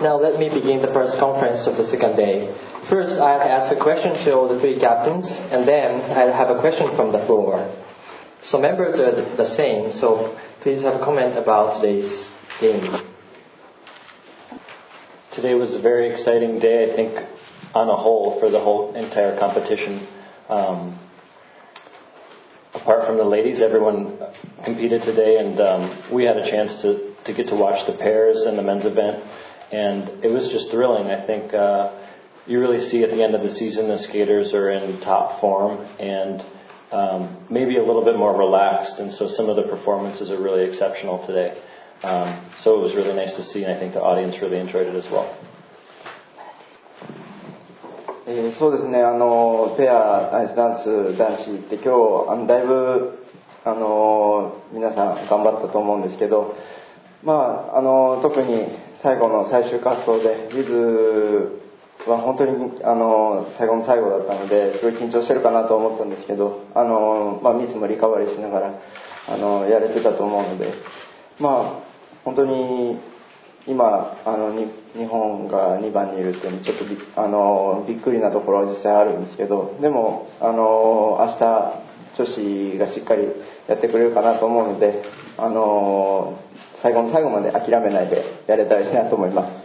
Now let me begin the press conference of the second day. First, I'll ask a question to all the three captains, and then I'll have a question from the floor. So members are the same, so please have a comment about today's game. Today was a very exciting day, I think, on a whole, for the whole entire competition. Apart from the ladies, everyone competed today, and we had a chance to get to watch the pairs and the men's event, and it was just thrilling. I think you really see at the end of the season the skaters are in top form and maybe a little bit more relaxed, and so some of the performances are really exceptional today. So it was really nice to see, and I think the audience really enjoyed it as well. そうですね、ペア、アイスダンス男子って今日だいぶ皆さん頑張ったと思うんですけど、特に最後の最終滑走でウィズは本当に最後の最後だったのですごい緊張してるかなと思ったんですけど、ミスもリカバリーしながらやれてたと思うので、本当に今日本が2番にいるっていうのはちょっとびっくりなところは実際あるんですけど、でも明日女子がしっかりやってくれるかなと思うので、最後の最後まで諦めないでやれたらいいなと思います。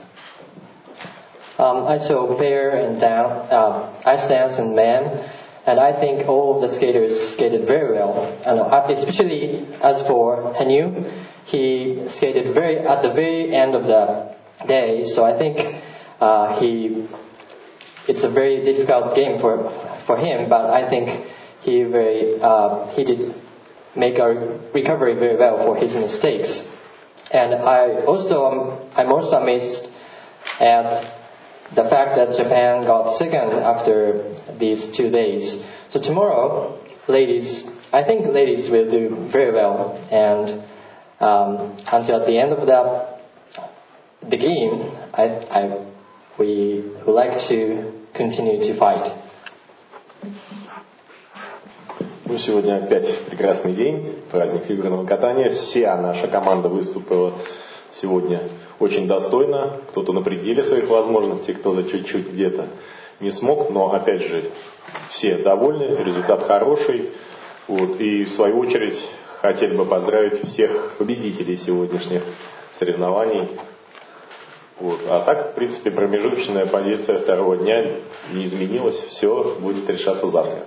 I saw pair and ice dance and man, and I think all of the skaters skated very well. And especially as for Hanyu, he skated at the very end of the day. So I think it's a very difficult game for him, but I think he did make a recovery very well for his mistakes. And I'm also amazed at the fact that Japan got second after these 2 days. So tomorrow, I think ladies will do very well, and until the end of the game, we would like to continue to fight. Ну, сегодня опять прекрасный день, праздник фигурного катания. Вся наша команда выступила сегодня очень достойно. Кто-то на пределе своих возможностей, кто-то чуть-чуть где-то не смог. Но, опять же, все довольны, результат хороший. И, в свою очередь, хотели бы поздравить всех победителей сегодняшних соревнований. А так, в принципе, промежуточная позиция второго дня не изменилась. Все будет решаться завтра.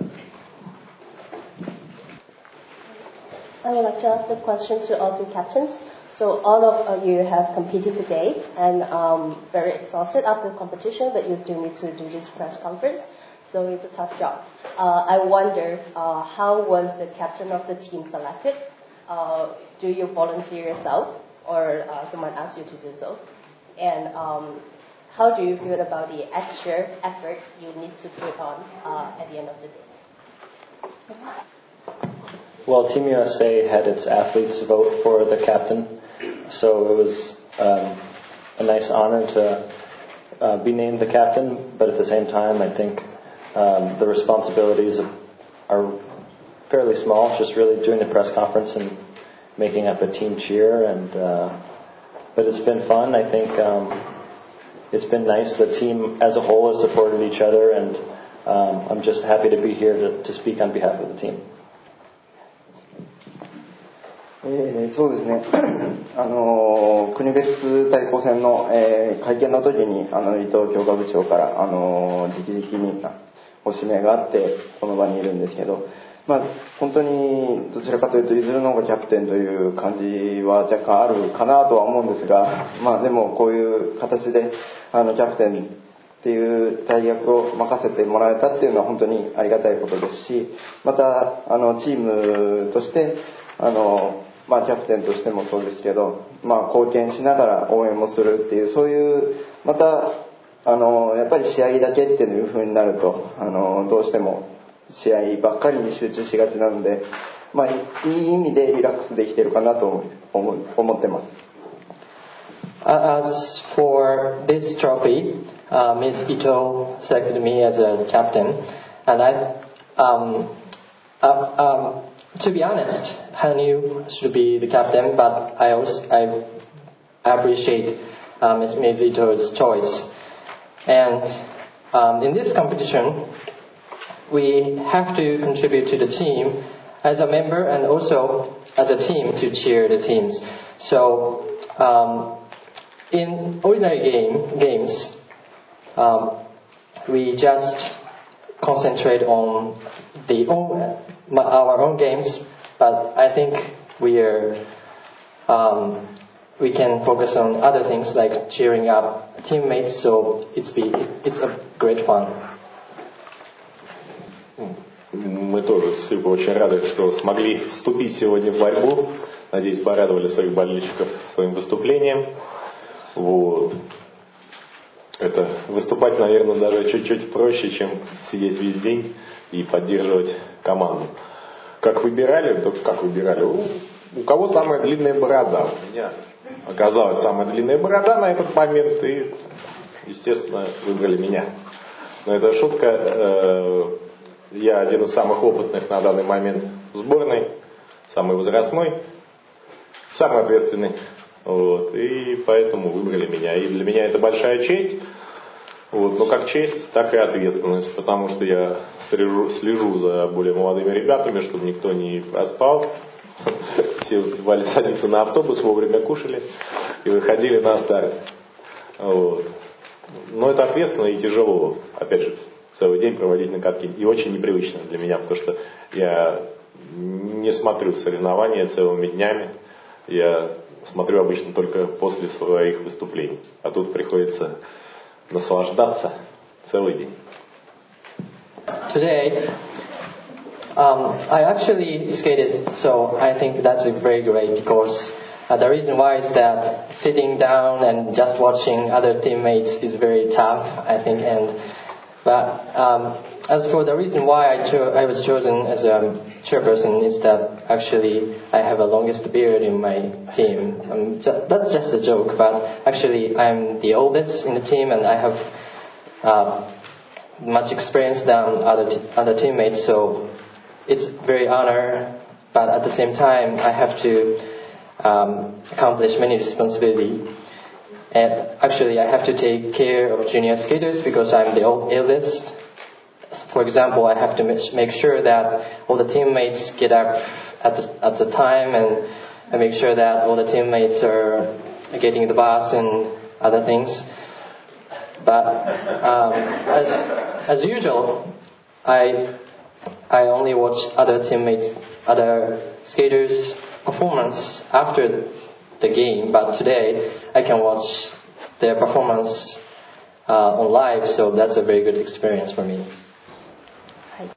I would like to ask the question to all three captains. So all of you have competed today and very exhausted after the competition, but you still need to do this press conference. So it's a tough job. I wonder, how was the captain of the team selected? Do you volunteer yourself, or someone asked you to do so? And how do you feel about the extra effort you need to put on at the end of the day? Well, Team USA had its athletes vote for the captain, so it was a nice honor to be named the captain, but at the same time I think the responsibilities are fairly small, just really doing the press conference and making up a team cheer, but it's been fun. I think it's been nice. The team as a whole has supported each other, and I'm just happy to be here to speak on behalf of the team. そうですね、国別対抗戦の、会見の時に伊藤強化部長から直々にご指名があってこの場にいるんですけど、本当にどちらかというとゆずるの方がキャプテンという感じは若干あるかなとは思うんですが、でもこういう形でキャプテンっていう大役を任せてもらえたっていうのは本当にありがたいことですし、またチームとしてキャプテンとしてもそうですけど、貢献しながら応援もするっていう、そういうまたやっぱり試合だけっていう風になるとどうしても試合ばっかりに集中しがちなので、いい意味でリラックスできてるかなと思ってます。 As for this trophy, Ms. Ito selected me as a captain, and to be honest, Hanyu should be the captain, but I appreciate Ms. Ito's choice. And in this competition, we have to contribute to the team as a member and also as a team to cheer the teams. So in ordinary games, we just concentrate on our own games, but I think we can focus on other things like cheering up teammates, so it's a great fun. Мы тоже с Юко очень рады, что смогли вступить сегодня в борьбу. Надеюсь, порадовали своих болельщиков своим выступлением. Вот. Это выступать, наверное, даже чуть-чуть проще, чем сидеть весь день и поддерживать команду. Как выбирали? У кого самая длинная борода? У меня оказалась самая длинная борода на этот момент, и, естественно, выбрали меня. Но это шутка. Я один из самых опытных на данный момент в сборной, самый возрастной, самый ответственный. Вот, и поэтому выбрали меня. И для меня это большая честь. Вот, но как честь, так и ответственность, потому что я слежу за более молодыми ребятами, чтобы никто не проспал. Все успевали садиться на автобус, вовремя кушали и выходили на старт. Вот. Но это ответственно и тяжело. Опять же, целый день проводить на катке. И очень непривычно для меня, потому что я не смотрю соревнования целыми днями. Я смотрю обычно только после своих выступлений. А тут приходится наслаждаться целый день. Today, I actually skated, so I think that's very great because the reason why is that sitting down and just watching other teammates is very tough, I think. But as for the reason why I was chosen as a chairperson is that actually I have the longest beard in my team. That's just a joke, but actually I'm the oldest in the team and I have much experience than other teammates, so it's very honor. But at the same time, I have to accomplish many responsibilities. And actually, I have to take care of junior skaters because I'm the eldest. For example, I have to make sure that all the teammates get up at the time and make sure that all the teammates are getting the bus and other things. But as usual, I only watch other skaters' performance after the game. But today, I can watch their performance on live, so that's a very good experience for me.